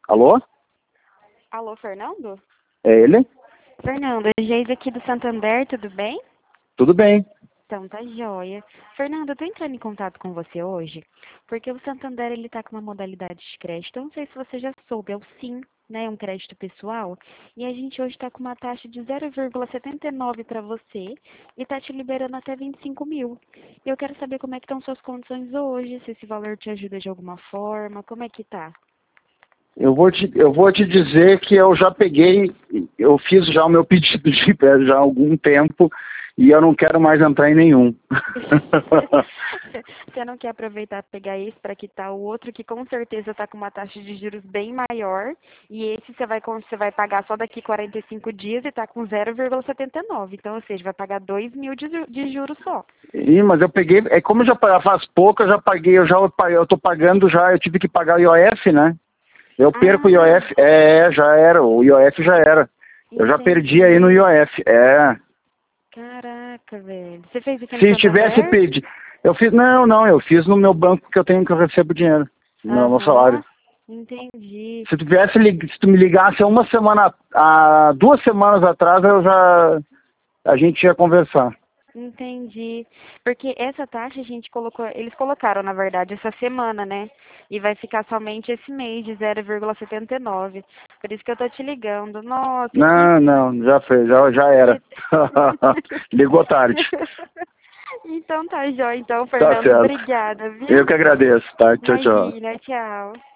Alô? Alô, Fernando? É ele? Fernando, é Geise aqui do Santander, tudo bem? Tudo bem. Então tá joia. Fernando, eu tô entrando em contato com você hoje, porque o Santander ele tá com uma modalidade de crédito. Eu não sei se você já soube, é o SIM, né? Um crédito pessoal. E a gente hoje tá com uma taxa de 0,79 para você e tá te liberando até 25 mil. E eu quero saber como é que estão suas condições hoje, se esse valor te ajuda de alguma forma, como é que tá? Eu vou te dizer que eu já peguei, eu fiz já o meu pedido de empréstimo já há algum tempo e eu não quero mais entrar em nenhum. Você não quer aproveitar e pegar esse para quitar o outro que com certeza está com uma taxa de juros bem maior e esse você vai pagar só daqui 45 dias e está com 0,79. Então, ou seja, vai pagar 2 mil de juros só. Mas eu peguei, é como já faz pouco, eu já paguei, eu tô pagando já, eu tive que pagar o IOF, né? Eu perco o Ah, IOF, já era, o IOF já era. Eu já perdi aí no entendi. IOF, Caraca, velho. Você fez aqui no Se tivesse Santander? pedido, eu fiz no meu banco que eu tenho que eu recebo dinheiro, no meu salário. Aham, entendi. Se tu me ligasse há uma semana, há 2 semanas atrás, a gente ia conversar. Entendi. Porque essa taxa a gente colocou, eles colocaram, na verdade, essa semana, né? E vai ficar somente esse mês de 0,79. Por isso que eu tô te ligando. Nossa, Não, não, já fez, já que... era. Ligou tarde. Então tá, jóia. Então, Tá Fernando, certo. obrigada, Eu viu? que agradeço, tá? Tchau, tchau. Imagina, tchau.